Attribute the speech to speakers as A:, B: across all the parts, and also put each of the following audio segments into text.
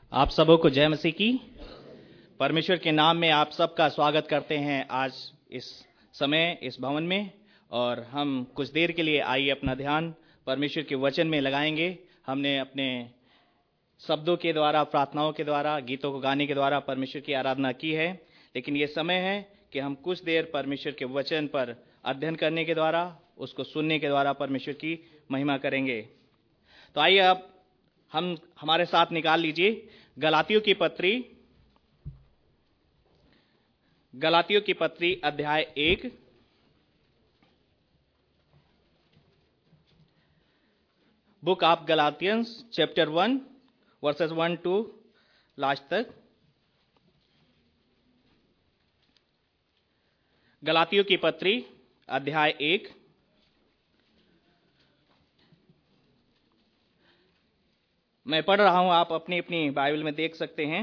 A: आप सबों को जय मसीह की। परमेश्वर के नाम में आप सबका स्वागत करते हैं आज इस समय इस भवन में। और हम कुछ देर के लिए आइए अपना ध्यान परमेश्वर के वचन में लगाएंगे। हमने अपने शब्दों के द्वारा, प्रार्थनाओं के द्वारा, गीतों को गाने के द्वारा परमेश्वर की आराधना की है, लेकिन ये समय है कि हम कुछ देर परमेश्वर के वचन पर अध्ययन करने के द्वारा, उसको सुनने के द्वारा परमेश्वर की महिमा करेंगे। तो आइए अब हम हमारे साथ निकाल लीजिए गलातियों की पत्री अध्याय 1। Book of Galatians chapter 1 verses 1 to last तक। गलातियों की पत्री अध्याय 1। मैं पढ़ रहा हूं, आप अपनी अपनी बाइबल में देख सकते हैं।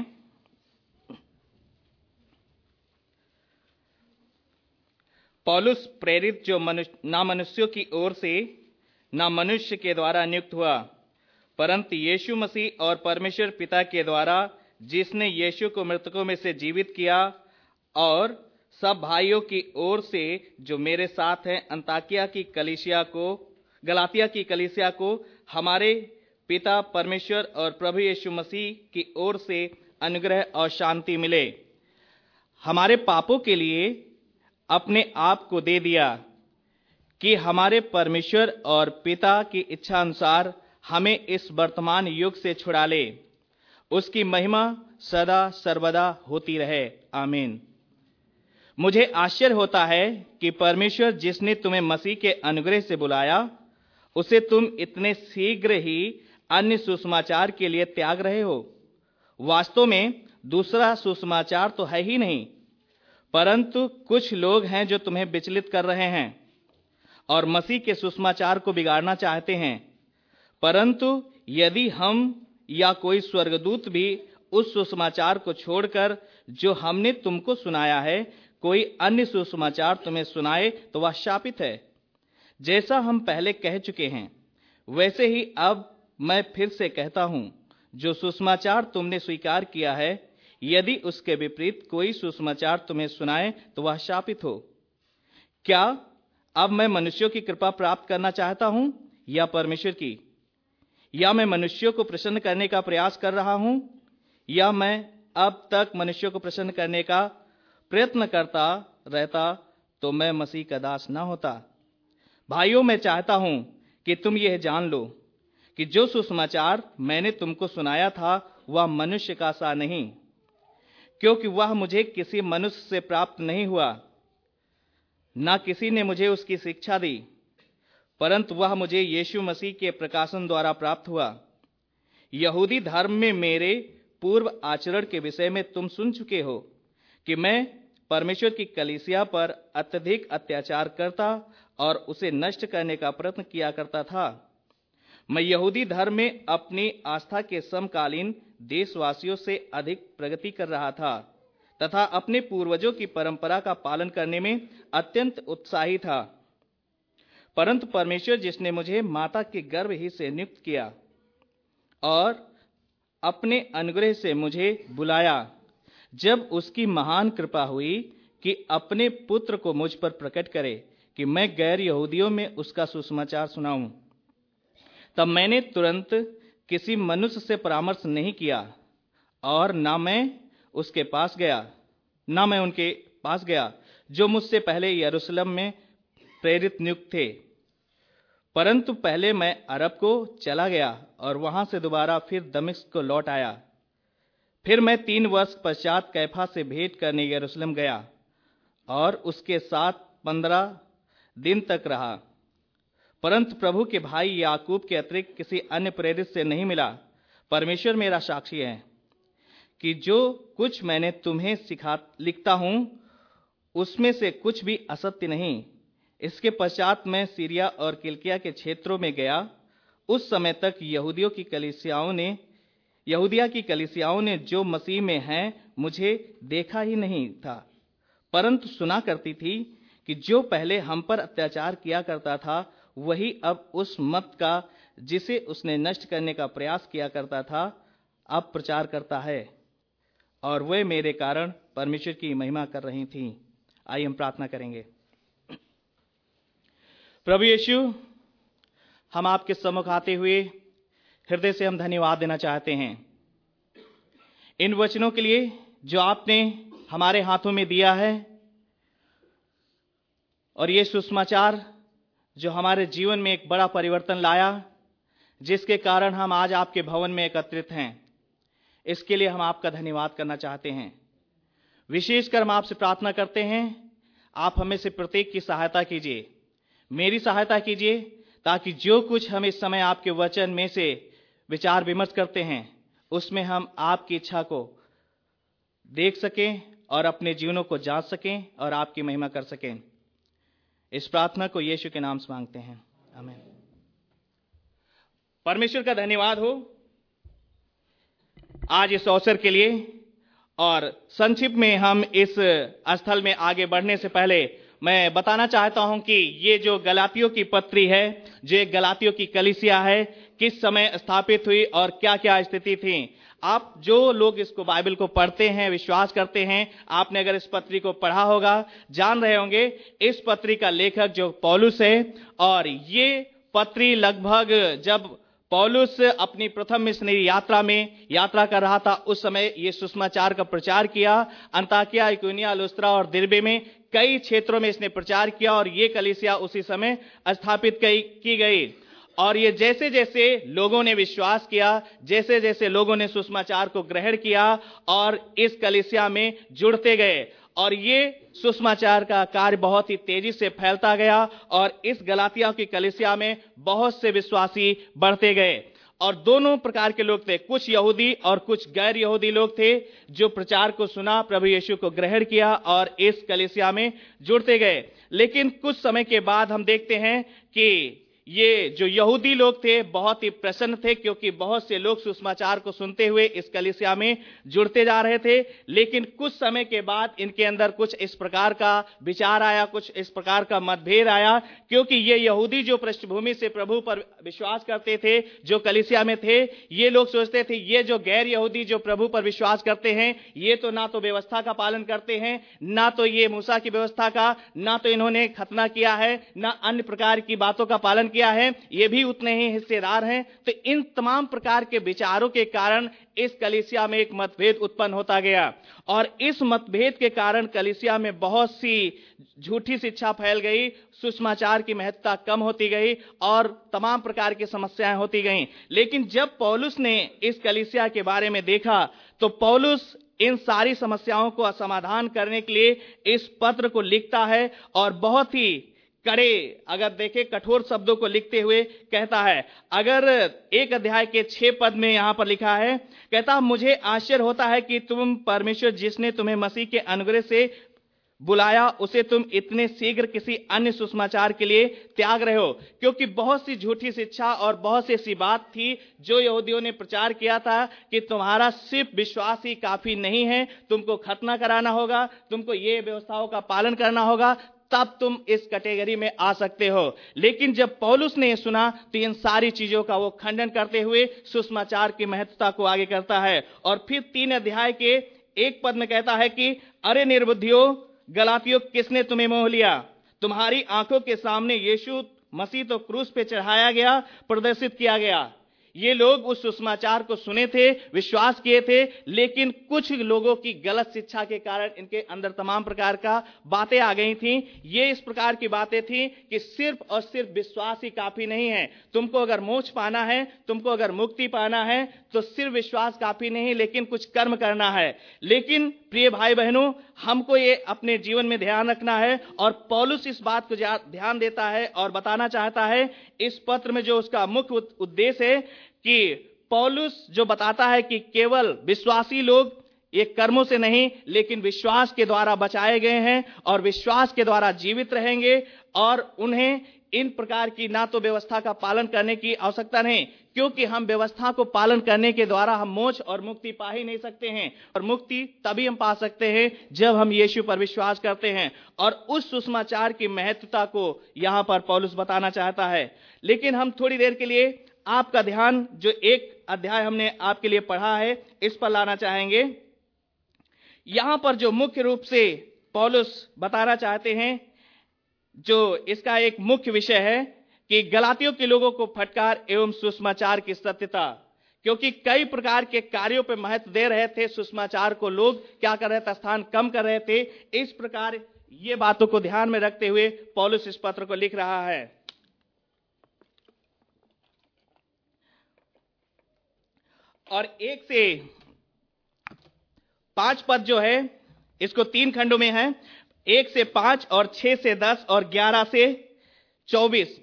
A: पौलुस प्रेरित, जो ना मनुष्यों की ओर से ना मनुष्य के द्वारा नियुक्त हुआ, परंतु यीशु मसीह और परमेश्वर पिता के द्वारा, जिसने यीशु को मृतकों में से जीवित किया, और सब भाइयों की ओर से जो मेरे साथ हैं गलातिया की कलीसिया को हमारे पिता परमेश्वर और प्रभु यीशु मसीह की ओर से अनुग्रह और शांति मिले। हमारे पापों के लिए अपने आप को दे दिया कि हमारे परमेश्वर और पिता की इच्छा अनुसार हमें इस वर्तमान युग से छुड़ा ले। उसकी महिमा सदा सर्वदा होती रहे। आमीन। मुझे आश्चर्य होता है कि परमेश्वर, जिसने तुम्हें मसीह के अनुग्रह से बुलाया, उसे तुम इतने शीघ्र ही अन्य सुसमाचार के लिए त्याग रहे हो। वास्तव में दूसरा सुसमाचार तो है ही नहीं, परंतु कुछ लोग हैं जो तुम्हें विचलित कर रहे हैं और मसीह के सुसमाचार को बिगाड़ना चाहते हैं। परंतु यदि हम या कोई स्वर्गदूत भी उस सुसमाचार को छोड़कर जो हमने तुमको सुनाया है, कोई अन्य सुसमाचार तुम्हें सुनाए, तो वह शापित है। जैसा हम पहले कह चुके हैं, वैसे ही अब मैं फिर से कहता हूं, जो सुसमाचार तुमने स्वीकार किया है, यदि उसके विपरीत कोई सुसमाचार तुम्हें सुनाए, तो वह शापित हो। क्या अब मैं मनुष्यों की कृपा प्राप्त करना चाहता हूं या परमेश्वर की? या मैं मनुष्यों को प्रसन्न करने का प्रयास कर रहा हूं, या मैं अब तक मनुष्यों को प्रसन्न करने का प्रयत्न करता रहता, तो मैं मसीह का दास ना होता। भाइयों, मैं चाहता हूं कि तुम यह जान लो कि जो सुसमाचार मैंने तुमको सुनाया था, वह मनुष्य का सा नहीं, क्योंकि वह मुझे किसी मनुष्य से प्राप्त नहीं हुआ, ना किसी ने मुझे उसकी शिक्षा दी, परंतु वह मुझे यीशु मसीह के प्रकाशन द्वारा प्राप्त हुआ। यहूदी धर्म में मेरे पूर्व आचरण के विषय में तुम सुन चुके हो कि मैं परमेश्वर की कलीसिया पर अत्यधिक अत्याचार करता और उसे नष्ट करने का प्रयत्न किया करता था। मैं यहूदी धर्म में अपनी आस्था के समकालीन देशवासियों से अधिक प्रगति कर रहा था तथा अपने पूर्वजों की परंपरा का पालन करने में अत्यंत उत्साही था। परंतु परमेश्वर, जिसने मुझे माता के गर्भ ही से नियुक्त किया और अपने अनुग्रह से मुझे बुलाया, जब उसकी महान कृपा हुई कि अपने पुत्र को मुझ पर प्रकट करे कि मैं गैर यहूदियों में उसका सुसमाचार सुनाऊं, तब मैंने तुरंत किसी मनुष्य से परामर्श नहीं किया और ना मैं उनके पास गया जो मुझसे पहले यरूशलेम में प्रेरित नियुक्त थे। परंतु पहले मैं अरब को चला गया और वहां से दोबारा फिर दमिश्क को लौट आया। फिर मैं 3 वर्ष पश्चात कैफा से भेंट करने यरूशलेम गया और उसके साथ 15 दिन तक रहा, परंतु प्रभु के भाई याकूब के अतिरिक्त किसी अन्य प्रेरित से नहीं मिला। परमेश्वर मेरा साक्षी है कि जो कुछ मैंने तुम्हें लिखता हूं, उसमें से कुछ भी असत्य नहीं। इसके पश्चात मैं सीरिया और किलिकिया के क्षेत्रों में गया। उस समय तक यहूदिया की कलीसियाओं ने जो मसीह में हैं मुझे देखा ही नहीं था, परंतु सुना करती थी कि जो पहले हम पर अत्याचार किया करता था, वही अब उस मत का जिसे उसने नष्ट करने का प्रयास किया करता था अब प्रचार करता है और वे मेरे कारण परमेश्वर की महिमा कर रही थीं। आइए हम प्रार्थना करेंगे। प्रभु यीशु, हम आपके सम्मुख आते हुए हृदय से हम धन्यवाद देना चाहते हैं इन वचनों के लिए जो आपने हमारे हाथों में दिया है, और ये सुसमाचार जो हमारे जीवन में एक बड़ा परिवर्तन लाया, जिसके कारण हम आज आपके भवन में एकत्रित हैं। इसके लिए हम आपका धन्यवाद करना चाहते हैं। विशेषकर हम आपसे प्रार्थना करते हैं, आप हमें से प्रत्येक की सहायता कीजिए, मेरी सहायता कीजिए, ताकि जो कुछ हम इस समय आपके वचन में से विचार विमर्श करते हैं उसमें हम आपकी इच्छा को देख सकें और अपने जीवनों को जांच सकें और आपकी महिमा कर सकें। इस प्रार्थना को यीशु के नाम से मांगते हैं, आमीन। परमेश्वर का धन्यवाद हो आज इस अवसर के लिए। और संक्षिप्त में हम इस स्थल में आगे बढ़ने से पहले मैं बताना चाहता हूं कि ये जो गलातियों की पत्री है, जो एक गलातियों की कलीसिया है, किस समय स्थापित हुई और क्या क्या स्थिति थी। आप जो लोग इसको बाइबल को पढ़ते हैं, विश्वास करते हैं, आपने अगर इस पत्री को पढ़ा होगा, जान रहे होंगे इस पत्री का लेखक जो पौलुस है। और ये पत्री लगभग जब पौलुस अपनी प्रथम मिशनरी यात्रा में यात्रा कर रहा था, उस समय ये सुसमाचार का प्रचार किया। अंताकिया, इकोनिया, लुस्त्रा और दिरबे में कई क्षेत्रों में इसने प्रचार किया और ये कलीसिया उसी समय स्थापित की गई। और ये जैसे जैसे लोगों ने विश्वास किया, जैसे जैसे लोगों ने सुसमाचार को ग्रहण किया और इस कलीसिया में जुड़ते गए, और ये सुसमाचार का कार्य बहुत ही तेजी से फैलता गया और इस गलातिया की कलीसिया में बहुत से विश्वासी बढ़ते गए। और दोनों प्रकार के लोग थे, कुछ यहूदी और कुछ गैर यहूदी लोग थे जो प्रचार को सुना, प्रभु यीशु को ग्रहण किया और इस कलीसिया में जुड़ते गए। लेकिन कुछ समय के बाद हम देखते हैं कि ये जो यहूदी लोग थे बहुत ही प्रसन्न थे, क्योंकि बहुत से लोग सुसमाचार को सुनते हुए इस कलीसिया में जुड़ते जा रहे थे। लेकिन कुछ समय के बाद इनके अंदर कुछ इस प्रकार का विचार आया, कुछ इस प्रकार का मतभेद आया, क्योंकि ये यहूदी जो पृष्ठभूमि से प्रभु पर विश्वास करते थे, जो कलीसिया में थे, ये लोग सोचते थे ये जो गैर यहूदी जो प्रभु पर विश्वास करते हैं, ये तो ना तो व्यवस्था का पालन करते हैं, ना तो ये मूसा की व्यवस्था का, ना तो इन्होंने खतना किया है, ना अन्य प्रकार की बातों का पालन किया है, ये भी उतने ही हिस्सेदार हैं। तो इन तमाम प्रकार के विचारों के कारण इस कलीसिया में एक मतभेद उत्पन्न होता गया और इस मतभेद के कारण कलीसिया में बहुत सी झूठी शिक्षा फैल गई, सुसमाचार की महत्ता कम होती गई और तमाम प्रकार की समस्याएं होती गईं। लेकिन जब पौलुस ने इस कलीसिया के बारे में देखा तो पौलुस इन सारी समस्याओं को समाधान करने के लिए इस पत्र को लिखता है और बहुत ही कड़े, अगर देखें कठोर शब्दों को लिखते हुए कहता है। अगर एक अध्याय के 6 पद में यहां पर लिखा है, कहता मुझे आश्चर्य होता है कि तुम परमेश्वर जिसने तुम्हें मसीह के अनुग्रह से बुलाया उसे तुम इतने शीघ्र किसी अन्य सुसमाचार के लिए त्याग रहे हो, क्योंकि बहुत सी झूठी शिक्षा और बहुत सी ऐसी बात थी जो यहूदियों ने प्रचार किया था कि तुम्हारा सिर्फ विश्वास ही काफी नहीं है, तुमको खतना कराना होगा, तुमको ये व्यवस्थाओं का पालन करना होगा, तब तुम इस कैटेगरी में आ सकते हो। लेकिन जब पौलुस ने सुना तो इन सारी चीजों का वो खंडन करते हुए सुसमाचार की महत्वता को आगे करता है और फिर 3 अध्याय के 1 पद में कहता है कि अरे निर्बुद्धियों गलातियों, किसने तुम्हें मोह लिया? तुम्हारी आंखों के सामने यीशु मसीह तो क्रूस पे चढ़ाया गया, प्रदर्शित किया गया। ये लोग उस सुसमाचार को सुने थे, विश्वास किए थे, लेकिन कुछ लोगों की गलत शिक्षा के कारण इनके अंदर तमाम प्रकार का बातें आ गई थी। ये इस प्रकार की बातें थी कि सिर्फ और सिर्फ विश्वास ही काफी नहीं है, तुमको अगर मोक्ष पाना है, तुमको अगर मुक्ति पाना है तो सिर्फ विश्वास काफी नहीं, लेकिन कुछ कर्म करना है। लेकिन प्रिय भाई बहनों, हमको ये अपने जीवन में ध्यान रखना है और पौलुस इस बात को ध्यान देता है और बताना चाहता है इस पत्र में। जो उसका मुख्य उद्देश्य है कि पौलुस जो बताता है कि केवल विश्वासी लोग ये कर्मों से नहीं लेकिन विश्वास के द्वारा बचाए गए हैं और विश्वास के द्वारा जीवित रहेंगे और उन्हें इन प्रकार की ना तो व्यवस्था का पालन करने की आवश्यकता नहीं, क्योंकि हम व्यवस्था को पालन करने के द्वारा हम मोक्ष और मुक्ति पा ही नहीं सकते हैं। और मुक्ति तभी हम पा सकते हैं जब हम यीशु पर विश्वास करते हैं और उस सुसमाचार की महत्वता को यहां पर पौलुस बताना चाहता है। लेकिन हम थोड़ी देर के लिए आपका ध्यान जो एक अध्याय हमने आपके लिए पढ़ा है, इस पर लाना चाहेंगे। यहां पर जो मुख्य रूप से पौलुस बताना चाहते हैं, जो इसका एक मुख्य विषय है कि गलातियों के लोगों को फटकार एवं सुसमाचार की सत्यता, क्योंकि कई प्रकार के कार्यों पर महत्व दे रहे थे, सुसमाचार को लोग क्या कर रहे थे, स्थान कम कर रहे थे। इस प्रकार ये बातों को ध्यान में रखते हुए पौलुस इस पत्र को लिख रहा है। और 1 से 5 पद जो है, इसको 3 खंडों में है, 1 से 5 और 6 से 10 और 11 से 24।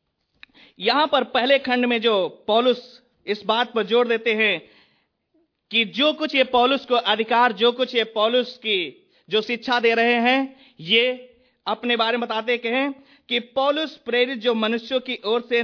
A: यहां पर पहले खंड में जो पौलुस इस बात पर जोर देते हैं कि जो कुछ ये पौलुस को अधिकार, जो कुछ ये पौलुस की जो शिक्षा दे रहे हैं, ये अपने बारे में बताते हैं कि पौलुस प्रेरित जो मनुष्यों की ओर से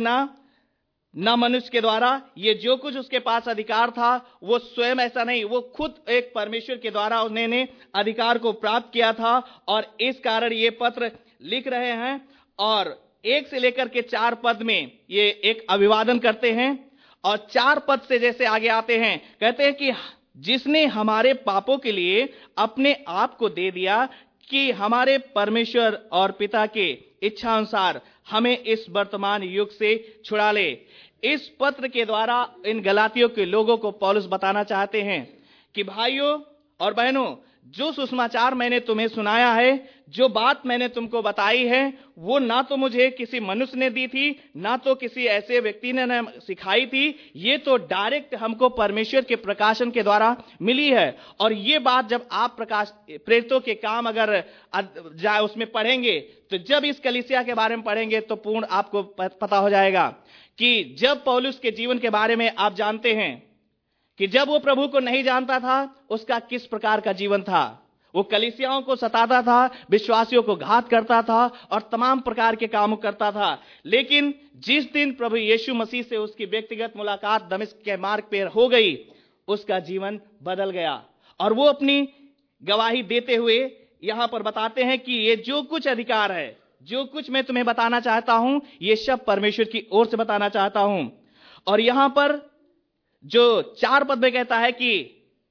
A: ना मनुष्य के द्वारा, ये जो कुछ उसके पास अधिकार था वो स्वयं ऐसा नहीं, वो खुद एक परमेश्वर के द्वारा उन्होंने अधिकार को प्राप्त किया था। और इस कारण ये पत्र लिख रहे हैं। और 1 से लेकर के 4 पद में ये एक अभिवादन करते हैं, और 4 पद से जैसे आगे आते हैं, कहते हैं कि जिसने हमारे पापों के लिए अपने आप को दे दिया, कि हमारे परमेश्वर और पिता के इच्छा अनुसार हमें इस वर्तमान युग से छुड़ा ले। इस पत्र के द्वारा इन गलातियों के लोगों को पौलुस बताना चाहते हैं कि भाइयों और बहनों, जो सुसमाचार मैंने तुम्हें सुनाया है, जो बात मैंने तुमको बताई है, वो ना तो मुझे किसी मनुष्य ने दी थी, ना तो किसी ऐसे व्यक्ति ने सिखाई थी। ये तो डायरेक्ट हमको परमेश्वर के प्रकाशन के द्वारा मिली है। और ये बात जब आप प्रेरितों के काम अगर उसमें पढ़ेंगे, तो जब इस कलीसिया के बारे में पढ़ेंगे तो पूर्ण आपको पता हो जाएगा कि जब पौलुस के जीवन के बारे में आप जानते हैं कि जब वो प्रभु को नहीं जानता था, उसका किस प्रकार का जीवन था। वो कलीसियाओं को सताता था, विश्वासियों को घात करता था और तमाम प्रकार के काम करता था। लेकिन जिस दिन प्रभु यीशु मसीह से उसकी व्यक्तिगत मुलाकात दमिश्क के मार्ग पर हो गई, उसका जीवन बदल गया। और वो अपनी गवाही देते हुए यहां पर बताते हैं कि ये जो कुछ अधिकार है, जो कुछ मैं तुम्हें बताना चाहता हूं, ये सब परमेश्वर की ओर से बताना चाहता हूं। और यहां पर जो 4 पद में कहता है कि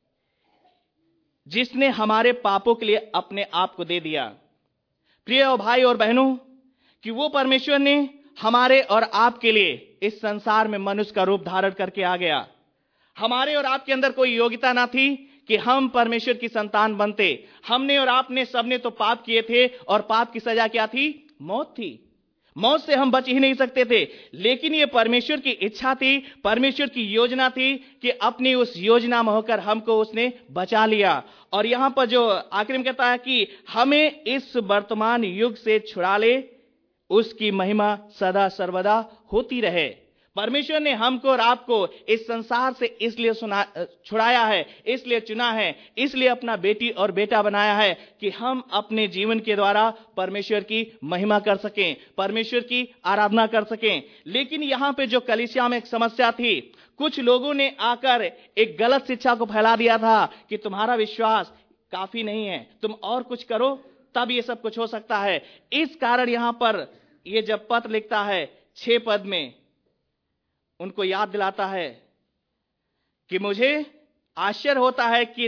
A: जिसने हमारे पापों के लिए अपने आप को दे दिया। प्रिय भाई और बहनों, कि वो परमेश्वर ने हमारे और आपके लिए इस संसार में मनुष्य का रूप धारण करके आ गया। हमारे और आपके अंदर कोई योग्यता ना थी कि हम परमेश्वर की संतान बनते। हमने और आपने सबने तो पाप किए थे, और पाप की सजा क्या थी? मौत थी। मौत से हम बच ही नहीं सकते थे। लेकिन ये परमेश्वर की इच्छा थी, परमेश्वर की योजना थी कि अपनी उस योजना में होकर हमको उसने बचा लिया। और यहां पर जो आखिर में कहता है कि हमें इस वर्तमान युग से छुड़ा ले, उसकी महिमा सदा सर्वदा होती रहे। परमेश्वर ने हमको और आपको इस संसार से इसलिए छुड़ाया है, इसलिए चुना है, इसलिए अपना बेटी और बेटा बनाया है कि हम अपने जीवन के द्वारा परमेश्वर की महिमा कर सकें, परमेश्वर की आराधना कर सकें। लेकिन यहां पे जो कलीसिया में एक समस्या थी, कुछ लोगों ने आकर एक गलत शिक्षा को फैला दिया था कि तुम्हारा विश्वास काफी नहीं है, तुम और कुछ करो तब ये सब कुछ हो सकता है। इस कारण यहां पर ये जब पत्र लिखता है 6 पद में, उनको याद दिलाता है कि मुझे आश्चर्य होता है कि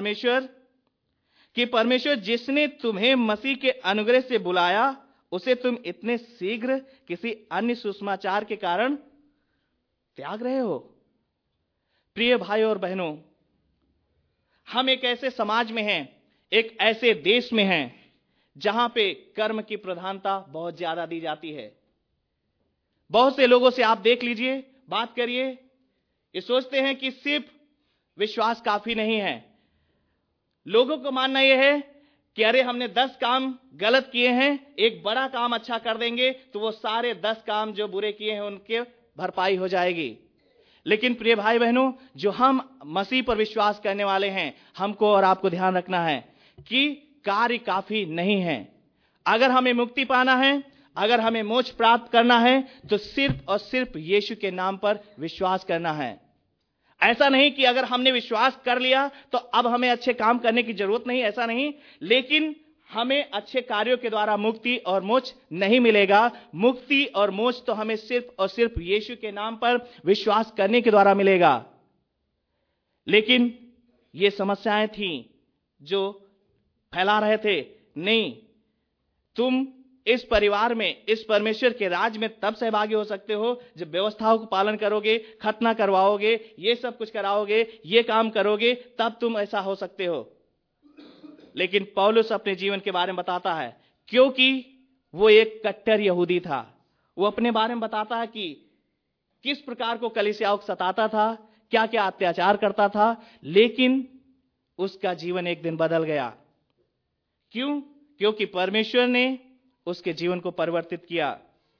A: परमेश्वर जिसने तुम्हें मसीह के अनुग्रह से बुलाया, उसे तुम इतने शीघ्र किसी अन्य सुसमाचार के कारण त्याग रहे हो। प्रिय भाई और बहनों, हम एक ऐसे समाज में हैं, एक ऐसे देश में हैं जहां पे कर्म की प्रधानता बहुत ज्यादा दी जाती है। बहुत से लोगों से आप देख लीजिए, बात करिए, ये सोचते हैं कि सिर्फ विश्वास काफी नहीं है। लोगों को मानना यह है कि अरे हमने 10 काम गलत किए हैं, एक बड़ा काम अच्छा कर देंगे तो वो सारे 10 काम जो बुरे किए हैं उनके भरपाई हो जाएगी। लेकिन प्रिय भाई बहनों, जो हम मसीह पर विश्वास करने वाले हैं, हमको और आपको ध्यान रखना है कि कार्य काफी नहीं है। अगर हमें मुक्ति पाना है, अगर हमें मोक्ष प्राप्त करना है, तो सिर्फ और सिर्फ यीशु के नाम पर विश्वास करना है। ऐसा नहीं कि अगर हमने विश्वास कर लिया तो अब हमें अच्छे काम करने की जरूरत नहीं, ऐसा नहीं। लेकिन हमें अच्छे कार्यों के द्वारा मुक्ति और मोक्ष नहीं मिलेगा। मुक्ति और मोक्ष तो हमें सिर्फ और सिर्फ यीशु के नाम पर विश्वास करने के द्वारा मिलेगा। लेकिन ये समस्याएं थीं जो फैला रहे थे, नहीं, तुम इस परिवार में, इस परमेश्वर के राज में तब सहभागी हो सकते हो जब व्यवस्थाओं को पालन करोगे, खतना करवाओगे, ये सब कुछ कराओगे, ये काम करोगे, तब तुम ऐसा हो सकते हो। लेकिन पौलुस अपने जीवन के बारे में बताता है, क्योंकि वो एक कट्टर यहूदी था। वो अपने बारे में बताता है कि किस प्रकार को कलीसियाओं को सताता था, क्या क्या अत्याचार करता था, लेकिन उसका जीवन एक दिन बदल गया। क्यों? क्योंकि परमेश्वर ने उसके जीवन को परिवर्तित किया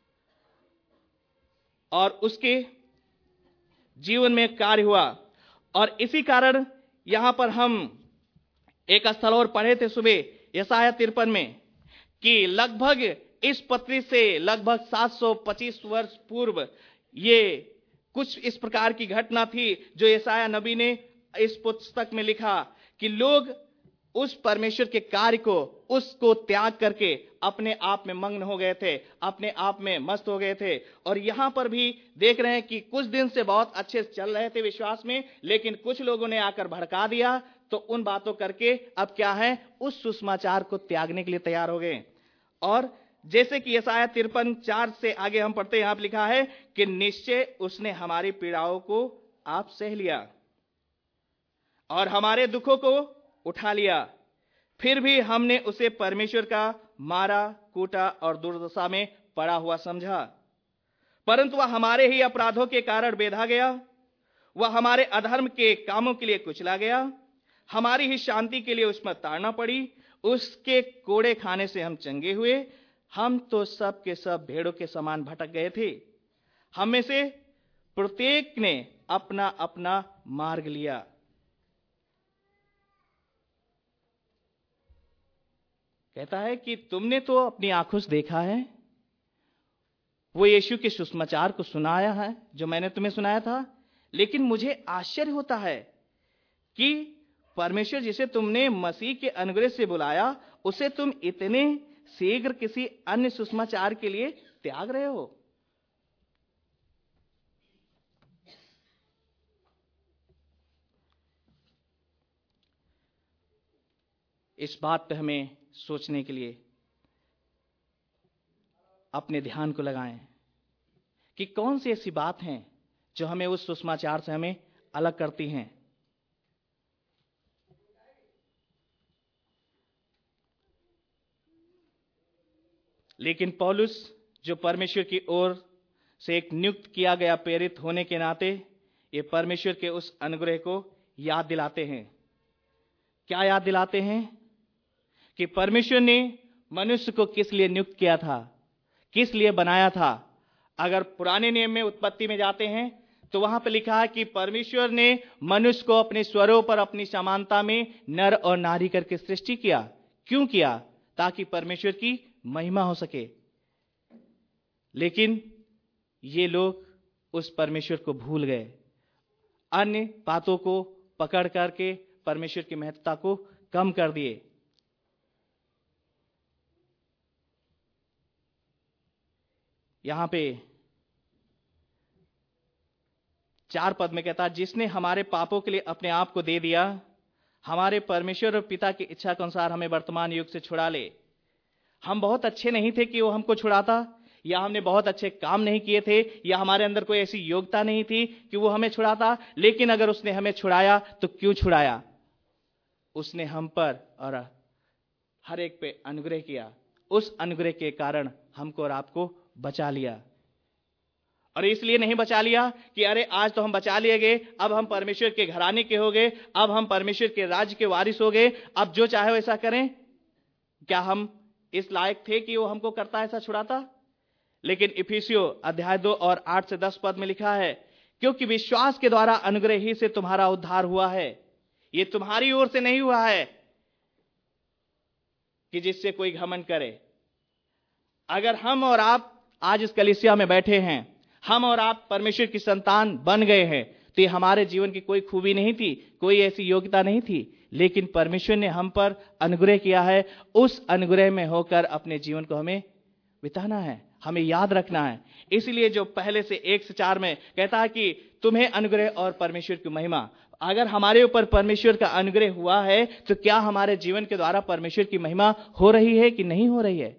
A: और उसके जीवन में कार्य हुआ। और इसी कारण यहां पर हम एक स्थल और पढ़े थे सुबह, यशायाह 53 में, कि लगभग इस पत्री से लगभग 725 वर्ष पूर्व ये कुछ इस प्रकार की घटना थी जो यशायाह नबी ने इस पुस्तक में लिखा कि लोग उस परमेश्वर के कार्य को, उसको त्याग करके अपने आप में मग्न हो गए थे, अपने आप में मस्त हो गए थे। और यहां पर भी देख रहे हैं कि कुछ दिन से बहुत अच्छे चल रहे थे विश्वास में, लेकिन कुछ लोगों ने आकर भड़का दिया, तो उन बातों करके अब क्या है, उस सुसमाचार को त्यागने के लिए तैयार हो गए। और जैसे कि यशायाह 53:4 से आगे हम पढ़ते हैं, यहां पर लिखा है कि निश्चय उसने हमारी पीड़ाओं को आप सह लिया और हमारे दुखों को उठा लिया, फिर भी हमने उसे परमेश्वर का मारा, कूटा और दुर्दशा में पड़ा हुआ समझा। परंतु वह हमारे ही अपराधों के कारण बेधा गया, वह हमारे अधर्म के कामों के लिए कुचला गया, हमारी ही शांति के लिए उसमें ताड़ना पड़ी। उसके कोड़े खाने से हम चंगे हुए। हम तो सब के सब भेड़ों के समान भटक गए थे, हम में से प्रत्येक ने अपना अपना मार्ग लिया। कहता है कि तुमने तो अपनी आंखों से देखा है, वो यीशु के सुसमाचार को सुनाया है जो मैंने तुम्हें सुनाया था, लेकिन मुझे आश्चर्य होता है कि परमेश्वर जिसे तुमने मसीह के अनुग्रह से बुलाया, उसे तुम इतने शीघ्र किसी अन्य सुसमाचार के लिए त्याग रहे हो। इस बात पे हमें सोचने के लिए अपने ध्यान को लगाएं कि कौन सी ऐसी बात हैं जो हमें उस सुसमाचार से हमें अलग करती हैं। लेकिन पौलुस जो परमेश्वर की ओर से एक नियुक्त किया गया प्रेरित होने के नाते ये परमेश्वर के उस अनुग्रह को याद दिलाते हैं। क्या याद दिलाते हैं? कि परमेश्वर ने मनुष्य को किस लिए नियुक्त किया था, किस लिए बनाया था। अगर पुराने नियम में उत्पत्ति में जाते हैं तो वहां पर लिखा है कि परमेश्वर ने मनुष्य को अपने स्वरूप पर अपनी समानता में नर और नारी करके सृष्टि किया। क्यों किया? ताकि परमेश्वर की महिमा हो सके। लेकिन ये लोग उस परमेश्वर को भूल गए, अन्य बातों को पकड़ करके परमेश्वर की महत्ता को कम कर दिए। यहां पे 4 पद में कहता है, जिसने हमारे पापों के लिए अपने आप को दे दिया, हमारे परमेश्वर और पिता की इच्छा के अनुसार हमें वर्तमान युग से छुड़ा ले। हम बहुत अच्छे नहीं थे कि वो हमको छुड़ाता, या हमने बहुत अच्छे काम नहीं किए थे, या हमारे अंदर कोई ऐसी योग्यता नहीं थी कि वो हमें छुड़ाता। लेकिन अगर उसने हमें छुड़ाया तो क्यों छुड़ाया? उसने हम पर और हर एक पे अनुग्रह किया। उस अनुग्रह के कारण हमको और आपको बचा लिया। और इसलिए नहीं बचा लिया कि अरे आज तो हम बचा लिए गए, अब हम परमेश्वर के घराने के हो गए, अब हम परमेश्वर के राज्य के वारिस हो गए, अब जो चाहे वैसा करें। क्या हम इस लायक थे कि वो हमको करता ऐसा छुड़ाता? लेकिन इफिसियों अध्याय 2 और 8 से 10 पद में लिखा है, क्योंकि विश्वास के द्वारा अनुग्रह ही से तुम्हारा उद्धार हुआ है। ये तुम्हारी ओर से नहीं हुआ है कि जिससे कोई घमंड करे। अगर हम और आप आज इस कलीसिया में बैठे हैं, हम और आप परमेश्वर की संतान बन गए हैं, तो हमारे जीवन की कोई खूबी नहीं थी, कोई ऐसी योग्यता नहीं थी, लेकिन परमेश्वर ने हम पर अनुग्रह किया है। उस अनुग्रह में होकर अपने जीवन को हमें बिताना है, हमें याद रखना है। इसलिए जो पहले से 1 से 4 में कहता है कि तुम्हें अनुग्रह और परमेश्वर की महिमा, अगर हमारे ऊपर परमेश्वर का अनुग्रह हुआ है तो क्या हमारे जीवन के द्वारा परमेश्वर की महिमा हो रही है कि नहीं हो रही है?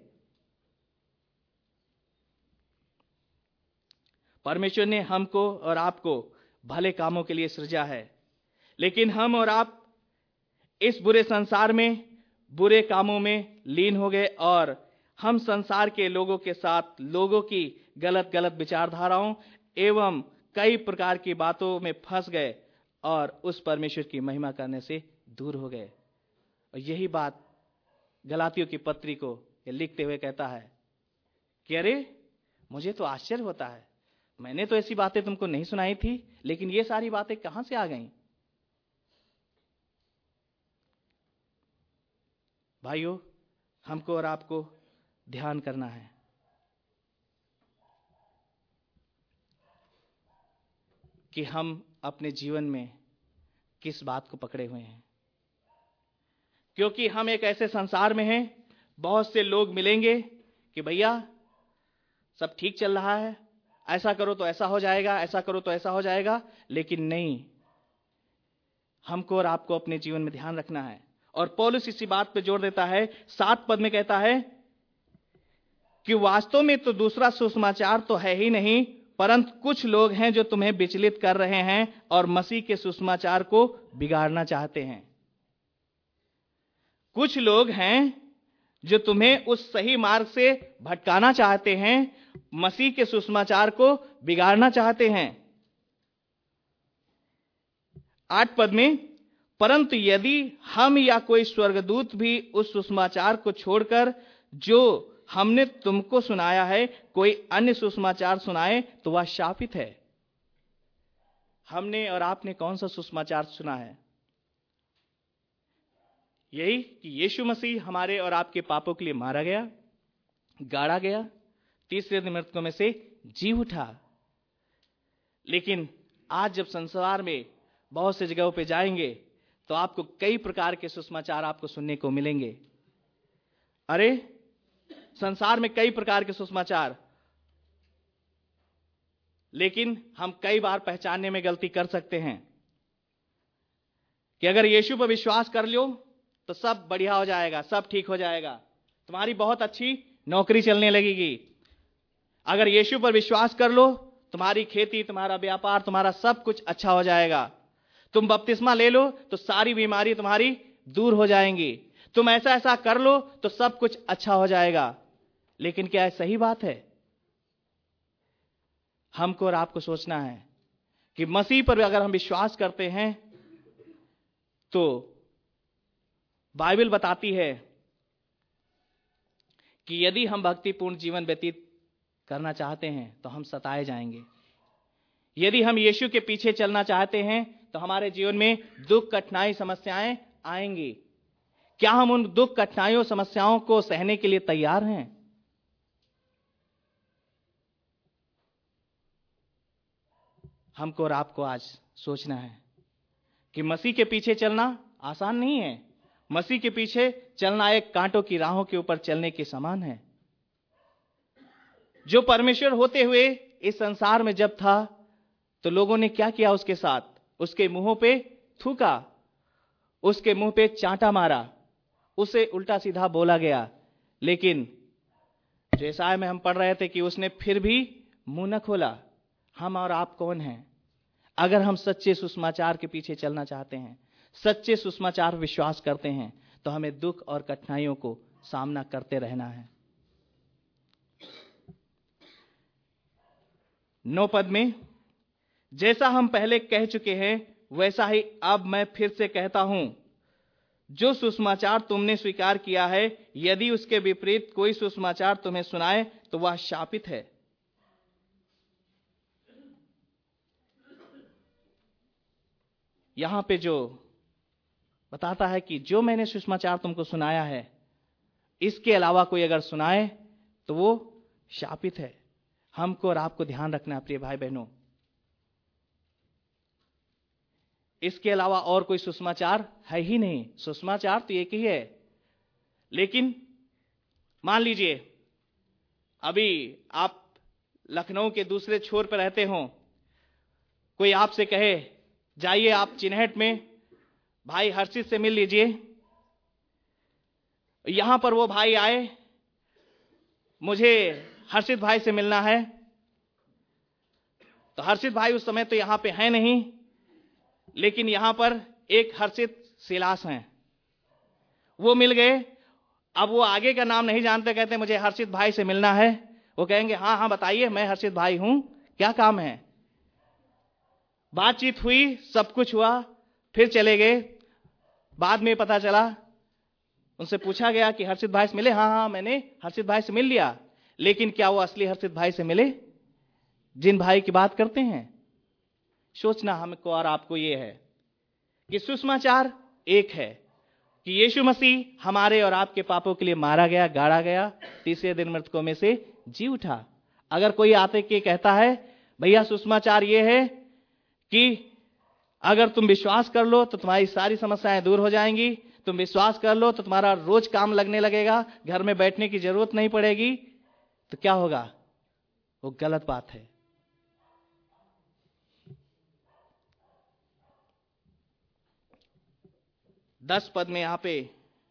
A: परमेश्वर ने हमको और आपको भले कामों के लिए सृजा है, लेकिन हम और आप इस बुरे संसार में बुरे कामों में लीन हो गए और हम संसार के लोगों के साथ लोगों की गलत गलत विचारधाराओं एवं कई प्रकार की बातों में फंस गए और उस परमेश्वर की महिमा करने से दूर हो गए। और यही बात गलातियों की पत्री को लिखते हुए कहता है कि अरे मुझे तो आश्चर्य होता है, मैंने तो ऐसी बातें तुमको नहीं सुनाई थी, लेकिन ये सारी बातें कहां से आ गईं? भाइयों, हमको और आपको ध्यान करना है कि हम अपने जीवन में किस बात को पकड़े हुए हैं, क्योंकि हम एक ऐसे संसार में हैं, बहुत से लोग मिलेंगे कि भैया सब ठीक चल रहा है, ऐसा करो तो ऐसा हो जाएगा, ऐसा करो तो ऐसा हो जाएगा, लेकिन नहीं, हमको और आपको अपने जीवन में ध्यान रखना है। और पौलुस इसी बात पे जोर देता है। 7 पद में कहता है कि वास्तव में तो दूसरा सुसमाचार तो है ही नहीं, परंतु कुछ लोग हैं जो तुम्हें विचलित कर रहे हैं और मसीह के सुसमाचार को बिगाड़ना चाहते हैं। कुछ लोग हैं जो तुम्हें उस सही मार्ग से भटकाना चाहते हैं, मसीह के सुसमाचार को बिगाड़ना चाहते हैं। 8 पद में, परंतु यदि हम या कोई स्वर्गदूत भी उस सुसमाचार को छोड़कर जो हमने तुमको सुनाया है कोई अन्य सुसमाचार सुनाए तो वह शापित है। हमने और आपने कौन सा सुसमाचार सुना है? यही कि यीशु मसीह हमारे और आपके पापों के लिए मारा गया, गाड़ा गया, तीसरे दिन मृतकों में से जी उठा। लेकिन आज जब संसार में बहुत से जगहों पे जाएंगे तो आपको कई प्रकार के सुसमाचार आपको सुनने को मिलेंगे। अरे संसार में कई प्रकार के सुसमाचार, लेकिन हम कई बार पहचानने में गलती कर सकते हैं कि अगर यीशु पर विश्वास कर लो तो सब बढ़िया हो जाएगा, सब ठीक हो जाएगा, तुम्हारी बहुत अच्छी नौकरी चलने लगेगी। अगर यीशु पर विश्वास कर लो तुम्हारी खेती, तुम्हारा व्यापार, तुम्हारा सब कुछ अच्छा हो जाएगा। तुम बपतिस्मा ले लो तो सारी बीमारी तुम्हारी दूर हो जाएंगी। तुम ऐसा ऐसा कर लो तो सब कुछ अच्छा हो जाएगा। लेकिन क्या यह सही बात है? हमको और आपको सोचना है कि मसीह पर अगर हम विश्वास करते हैं तो बाइबल बताती है कि यदि हम भक्तिपूर्ण जीवन व्यतीत करना चाहते हैं तो हम सताए जाएंगे। यदि हम यीशु के पीछे चलना चाहते हैं तो हमारे जीवन में दुख, कठिनाई, समस्याएं आएंगी। क्या हम उन दुख, कठिनाइयों, समस्याओं को सहने के लिए तैयार हैं? हमको और आपको आज सोचना है कि मसीह के पीछे चलना आसान नहीं है। मसीह के पीछे चलना एक कांटों की राहों के ऊपर चलने के समान है। जो परमेश्वर होते हुए इस संसार में जब था तो लोगों ने क्या किया उसके साथ? उसके मुंहों पे थूका, उसके मुंह पे चांटा मारा, उसे उल्टा सीधा बोला गया। लेकिन जो यशायाह में हम पढ़ रहे थे कि उसने फिर भी मुंह न खोला। हम और आप कौन हैं? अगर हम सच्चे सुसमाचार के पीछे चलना चाहते हैं, सच्चे सुसमाचार पर विश्वास करते हैं, तो हमें दुख और कठिनाइयों को सामना करते रहना है। 9 पद में, जैसा हम पहले कह चुके हैं वैसा ही अब मैं फिर से कहता हूं, जो सुसमाचार तुमने स्वीकार किया है यदि उसके विपरीत कोई सुसमाचार तुम्हें सुनाए तो वह शापित है। यहां पे जो बताता है कि जो मैंने सुसमाचार तुमको सुनाया है इसके अलावा कोई अगर सुनाए तो वो शापित है। हमको और आपको ध्यान रखना है प्रिय भाई बहनों। इसके अलावा और कोई सुसमाचार है ही नहीं। सुसमाचार तो एक ही है। लेकिन मान लीजिए अभी आप लखनऊ के दूसरे छोर पर रहते हो, कोई आपसे कहे जाइए आप चिन्हट में भाई हर्षित से मिल लीजिए। यहां पर वो भाई आए, मुझे हर्षित भाई से मिलना है, तो हर्षित भाई उस समय तो यहां पे है नहीं, लेकिन यहां पर एक हर्षित सिलास हैं, वो मिल गए। अब वो आगे का नाम नहीं जानते, कहते मुझे हर्षित भाई से मिलना है। वो कहेंगे हाँ हाँ बताइए, मैं हर्षित भाई हूं, क्या काम है। बातचीत हुई, सब कुछ हुआ, फिर चले गए। बाद में पता चला, उनसे पूछा गया कि हर्षित भाई से मिले? हाँ हाँ मैंने हर्षित भाई से मिल लिया। लेकिन क्या वो असली हर्षित भाई से मिले, जिन भाई की बात करते हैं? सोचना हमको और आपको ये है कि सुसमाचार एक है कि यीशु मसीह हमारे और आपके पापों के लिए मारा गया, गाड़ा गया, तीसरे दिन मृतकों में से जी उठा। अगर कोई आते के कहता है भैया सुसमाचार ये है कि अगर तुम विश्वास कर लो तो तुम्हारी सारी समस्याएं दूर हो जाएंगी, तुम विश्वास कर लो तो तुम्हारा रोज काम लगने लगेगा, घर में बैठने की जरूरत नहीं पड़ेगी, तो क्या होगा? वो गलत बात है। दस पद में यहां पे,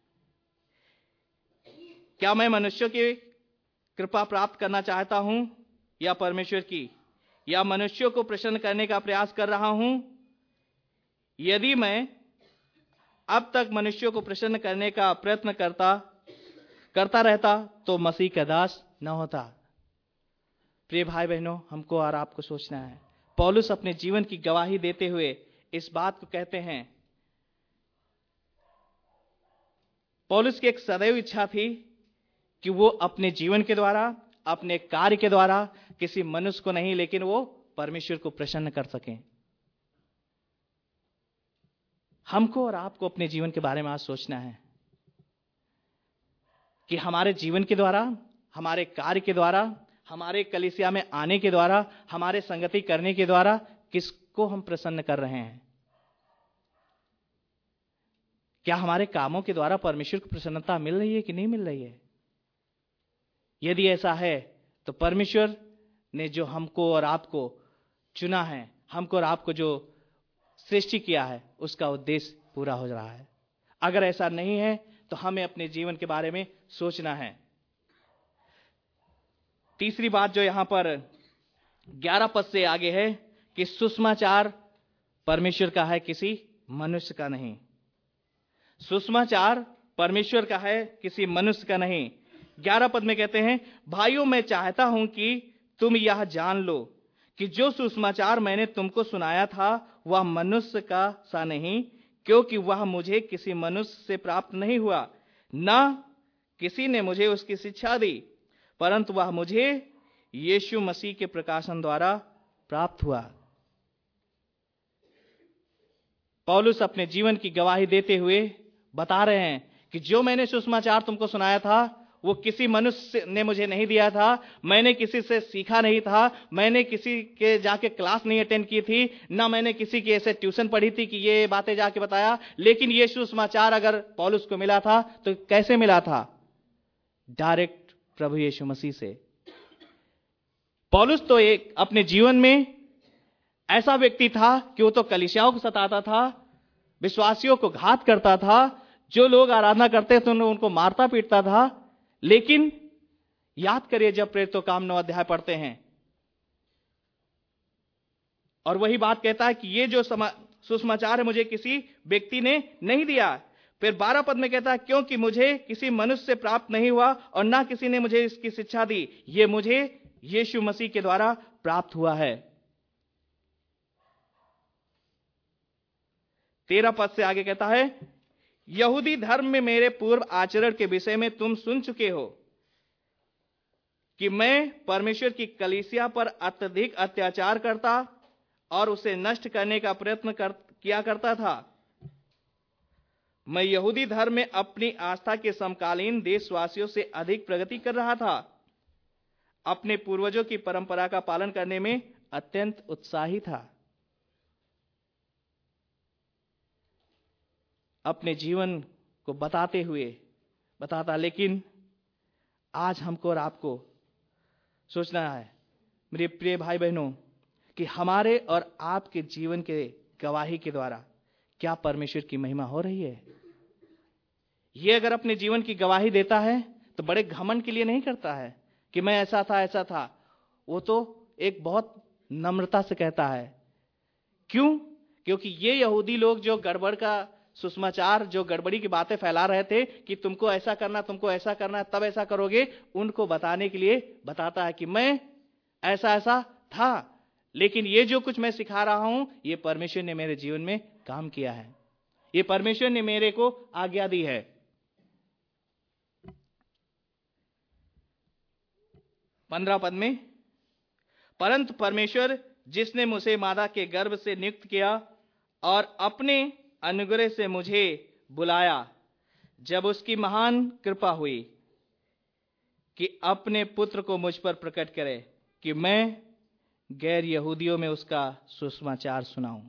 A: क्या मैं मनुष्यों की कृपा प्राप्त करना चाहता हूं या परमेश्वर की, या मनुष्यों को प्रसन्न करने का प्रयास कर रहा हूं? यदि मैं अब तक मनुष्यों को प्रसन्न करने का प्रयत्न करता रहता तो मसीह का दास न होता। प्रिय भाई बहनों, हमको और आपको सोचना है। पौलुस अपने जीवन की गवाही देते हुए इस बात को कहते हैं। पौलुस की एक सदैव इच्छा थी कि वो अपने जीवन के द्वारा, अपने कार्य के द्वारा किसी मनुष्य को नहीं, लेकिन वो परमेश्वर को प्रसन्न कर सकें। हमको और आपको अपने जीवन के बारे में आज सोचना है कि हमारे जीवन के द्वारा, हमारे कार्य के द्वारा, हमारे कलीसिया में आने के द्वारा, हमारे संगति करने के द्वारा किसको हम प्रसन्न कर रहे हैं? क्या हमारे कामों के द्वारा परमेश्वर को प्रसन्नता मिल रही है कि नहीं मिल रही है? यदि ऐसा है तो परमेश्वर ने जो हमको और आपको चुना है, हमको और आपको जो सृष्टि किया है, उसका उद्देश्य पूरा हो रहा है। अगर ऐसा नहीं है तो हमें अपने जीवन के बारे में सोचना है। तीसरी बात जो यहां पर 11 पद से आगे है कि सुसमाचार परमेश्वर का है, किसी मनुष्य का नहीं। सुसमाचार परमेश्वर का है, किसी मनुष्य का नहीं। 11 पद में कहते हैं, भाइयों मैं चाहता हूं कि तुम यह जान लो कि जो सुसमाचार मैंने तुमको सुनाया था वह मनुष्य का सा नहीं, क्योंकि वह मुझे किसी मनुष्य से प्राप्त नहीं हुआ, न किसी ने मुझे उसकी शिक्षा दी, परंतु वह मुझे यीशु मसीह के प्रकाशन द्वारा प्राप्त हुआ। पौलुस अपने जीवन की गवाही देते हुए बता रहे हैं कि जो मैंने सुसमाचार तुमको सुनाया था वो किसी मनुष्य ने मुझे नहीं दिया था, मैंने किसी से सीखा नहीं था, मैंने किसी के जाके क्लास नहीं अटेंड की थी, ना मैंने किसी की ऐसे ट्यूशन पढ़ी थी कि ये बातें जाके बताया। लेकिन ये सुसमाचार अगर पौलुस को मिला था तो कैसे मिला था? डायरेक्ट प्रभु यीशु मसीह से। पौलुस तो एक अपने जीवन में ऐसा व्यक्ति था कि वो तो कलीसियाओं को सताता था, विश्वासियों को घात करता था, जो लोग आराधना करते थे उनको मारता पीटता था। लेकिन याद करिए जब प्रेरितों काम 9 अध्याय पढ़ते हैं और वही बात कहता है कि ये जो सुसमाचार है मुझे किसी व्यक्ति ने नहीं दिया। फिर 12 पद में कहता है, क्योंकि मुझे किसी मनुष्य से प्राप्त नहीं हुआ और ना किसी ने मुझे इसकी शिक्षा दी, ये मुझे यीशु मसीह के द्वारा प्राप्त हुआ है। 13 पद से आगे कहता है, यहूदी धर्म में मेरे पूर्व आचरण के विषय में तुम सुन चुके हो कि मैं परमेश्वर की कलीसिया पर अत्यधिक अत्याचार करता और उसे नष्ट करने का प्रयत्न किया करता था। मैं यहूदी धर्म में अपनी आस्था के समकालीन देशवासियों से अधिक प्रगति कर रहा था, अपने पूर्वजों की परंपरा का पालन करने में अत्यंत उत्साही था। अपने जीवन को बताता, लेकिन आज हमको और आपको सोचना है मेरे प्रिय भाई बहनों कि हमारे और आपके जीवन के गवाही के द्वारा क्या परमेश्वर की महिमा हो रही है। ये अगर अपने जीवन की गवाही देता है तो बड़े घमंड के लिए नहीं करता है कि मैं ऐसा था। वो तो एक बहुत नम्रता से कहता है। क्यों? क्योंकि ये यहूदी लोग जो गड़बड़ का सुसमाचार, जो गड़बड़ी की बातें फैला रहे थे कि तुमको ऐसा करना, तब ऐसा करोगे, उनको बताने के लिए बताता है कि मैं ऐसा था, लेकिन ये जो कुछ मैं सिखा रहा हूं ये परमेश्वर ने मेरे जीवन में काम किया है, ये परमेश्वर ने मेरे को आज्ञा दी है। 15 पद में, परंतु परमेश्वर जिसने मुझे मादा के गर्भ से नियुक्त किया और अपने अनुग्रह से मुझे बुलाया, जब उसकी महान कृपा हुई कि अपने पुत्र को मुझ पर प्रकट करे कि मैं गैर यहूदियों में उसका सुसमाचार सुनाऊं।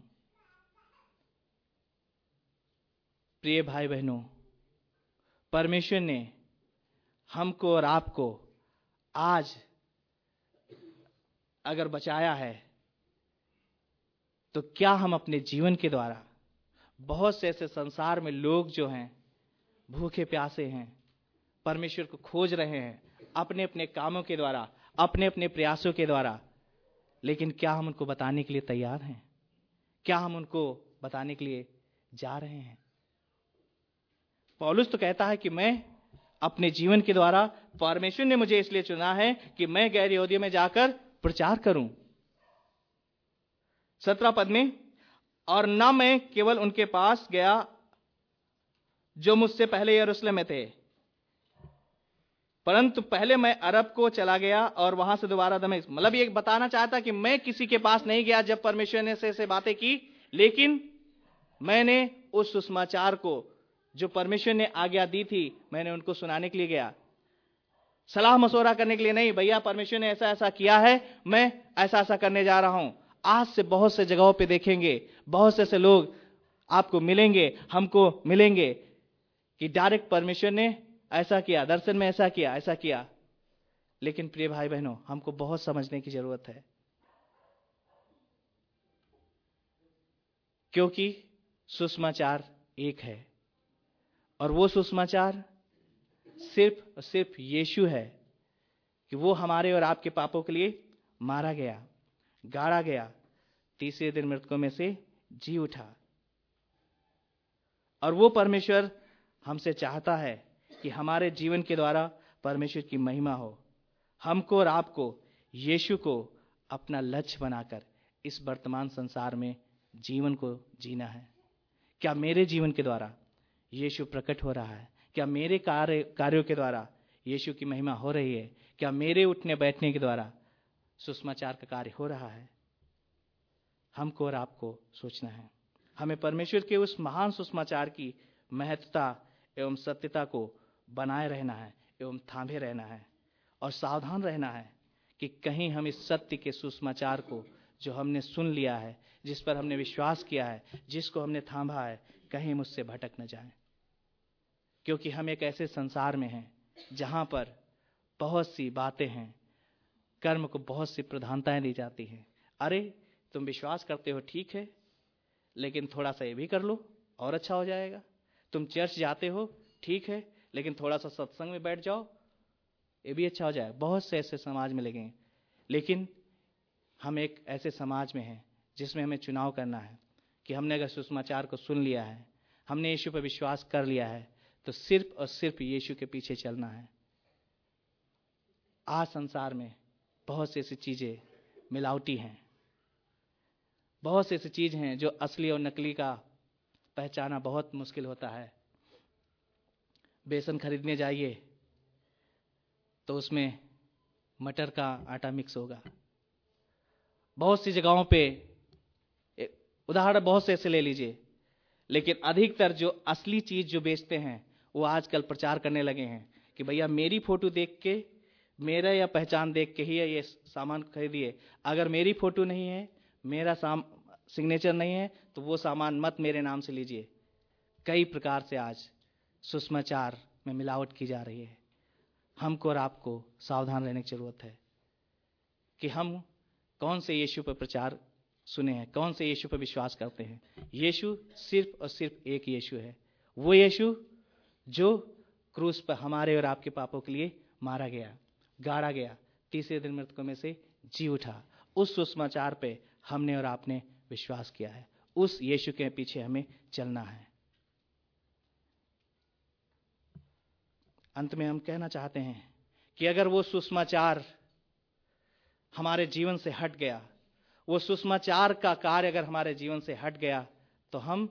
A: प्रिय भाई बहनों, परमेश्वर ने हमको और आपको आज अगर बचाया है तो क्या हम अपने जीवन के द्वारा, बहुत से ऐसे संसार में लोग जो हैं भूखे प्यासे हैं, परमेश्वर को खोज रहे हैं अपने अपने कामों के द्वारा, अपने अपने प्रयासों के द्वारा, लेकिन क्या हम उनको बताने के लिए तैयार हैं? क्या हम उनको बताने के लिए जा रहे हैं? पौलुस तो कहता है कि मैं अपने जीवन के द्वारा, परमेश्वर ने मुझे इसलिए चुना है कि मैं गैर यहूदियों में जाकर प्रचार करूं। 17 पद में, और न मैं केवल उनके पास गया जो मुझसे पहले यरूशलेम में थे, परंतु पहले मैं अरब को चला गया और वहां से दोबारा दमिश्क। मतलब ये बताना चाहता कि मैं किसी के पास नहीं गया जब परमेश्वर ने से बातें की, लेकिन मैंने उस सुसमाचार को जो परमेश्वर ने आज्ञा दी थी मैंने उनको सुनाने के लिए गया। सलाह मशवरा करने के लिए नहीं, भैया परमेश्वर ने ऐसा ऐसा किया है, मैं ऐसा ऐसा करने जा रहा हूं। आज से बहुत से जगहों पे देखेंगे, बहुत से ऐसे लोग आपको मिलेंगे, हमको मिलेंगे कि डायरेक्ट परमेश्वर ने ऐसा किया, दर्शन में ऐसा किया। लेकिन प्रिय भाई बहनों, हमको बहुत समझने की जरूरत है, क्योंकि सुसमाचार एक है और वो सुसमाचार सिर्फ और सिर्फ यीशु है कि वो हमारे और आपके पापों के लिए मारा गया, गाड़ा गया, तीसरे दिन मृतकों में से जी उठा। और वो परमेश्वर हमसे चाहता है कि हमारे जीवन के द्वारा परमेश्वर की महिमा हो। हमको और आपको यीशु को अपना लक्ष्य बनाकर इस वर्तमान संसार में जीवन को जीना है। क्या मेरे जीवन के द्वारा यीशु प्रकट हो रहा है? क्या मेरे कार्यों के द्वारा यीशु की महिमा हो रही है? क्या मेरे उठने बैठने के द्वारा सुसमाचार का कार्य हो रहा है? हमको और आपको सोचना है। हमें परमेश्वर के उस महान सुसमाचार की महत्ता एवं सत्यता को बनाए रहना है एवं थामे रहना है और सावधान रहना है कि कहीं हम इस सत्य के सुसमाचार को जो हमने सुन लिया है, जिस पर हमने विश्वास किया है, जिसको हमने थामा है, कहीं मुझसे भटक न जाएं। क्योंकि हम एक ऐसे संसार में हैं जहां पर बहुत सी बातें हैं, कर्म को बहुत सी प्रधानताएं दी जाती हैं। अरे तुम विश्वास करते हो, ठीक है, लेकिन थोड़ा सा ये भी कर लो और अच्छा हो जाएगा। तुम चर्च जाते हो, ठीक है, लेकिन थोड़ा सा सत्संग में बैठ जाओ, ये भी अच्छा हो जाएगा। बहुत से ऐसे समाज में लगे, लेकिन हम एक ऐसे समाज में हैं जिसमें हमें चुनाव करना है कि हमने अगर सुसमाचार को सुन लिया है, हमने यीशु पर विश्वास कर लिया है, तो सिर्फ और सिर्फ यीशु के पीछे चलना है। आज संसार में बहुत सी ऐसी चीजें मिलावटी हैं, बहुत सी ऐसी चीज हैं जो असली और नकली का पहचाना बहुत मुश्किल होता है। बेसन खरीदने जाइए तो उसमें मटर का आटा मिक्स होगा। बहुत सी जगहों पे उदाहरण बहुत से ऐसे ले लीजिए, लेकिन अधिकतर जो असली चीज जो बेचते हैं वो आजकल प्रचार करने लगे हैं कि भैया मेरी फोटो देख के, मेरा या पहचान देख के ही ये सामान खरीदिए। अगर मेरी फोटो नहीं है, मेरा सिग्नेचर नहीं है, तो वो सामान मत मेरे नाम से लीजिए। कई प्रकार से आज सुसमाचार में मिलावट की जा रही है। हमको और आपको सावधान रहने की जरूरत है कि हम कौन से यीशु पर प्रचार सुने हैं, कौन से यीशु पर विश्वास करते हैं। यीशु सिर्फ और सिर्फ एक यीशु है, वो यीशु जो क्रूस पर हमारे और आपके पापों के लिए मारा गया, गाड़ा गया, तीसरे दिन मृतकों में से जी उठा। उस सुसमाचार पे हमने और आपने विश्वास किया है, उस यीशु के पीछे हमें चलना है। अंत में हम कहना चाहते हैं कि अगर वो सुसमाचार हमारे जीवन से हट गया, वो सुसमाचार का कार्य अगर हमारे जीवन से हट गया, तो हम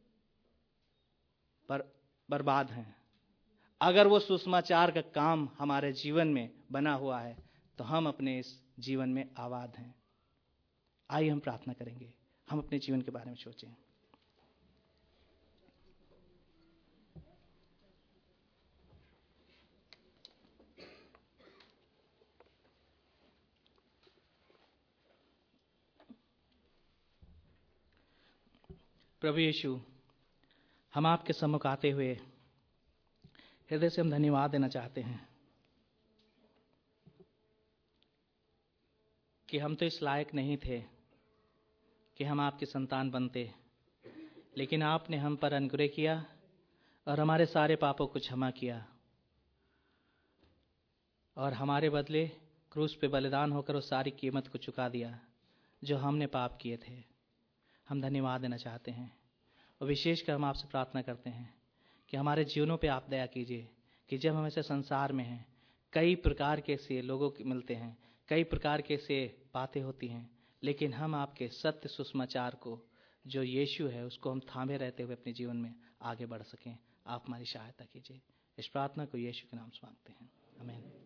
A: बर्बाद हैं। अगर वो सुसमाचार का काम हमारे जीवन में बना हुआ है, तो हम अपने इस जीवन में आबाद हैं। आइए हम प्रार्थना करेंगे, हम अपने जीवन के बारे में सोचें। प्रभु यीशु, हम आपके सम्मुख आते हुए हृदय से हम धन्यवाद देना चाहते हैं कि हम तो इस लायक नहीं थे कि हम आपकी संतान बनते, लेकिन आपने हम पर अनुग्रह किया और हमारे सारे पापों को क्षमा किया और हमारे बदले क्रूस पे बलिदान होकर उस सारी कीमत को चुका दिया जो हमने पाप किए थे। हम धन्यवाद देना चाहते हैं और विशेषकर हम आपसे प्रार्थना करते हैं कि हमारे जीवनों पे आप दया कीजिए कि जब हम ऐसे संसार में हैं, कई प्रकार के से लोगों मिलते हैं, कई प्रकार के से बातें होती हैं, लेकिन हम आपके सत्य सुसमाचार को जो यीशु है उसको हम थामे रहते हुए अपने जीवन में आगे बढ़ सकें। आप हमारी सहायता कीजिए। इस प्रार्थना को यीशु के नाम से मांगते हैं, आमीन।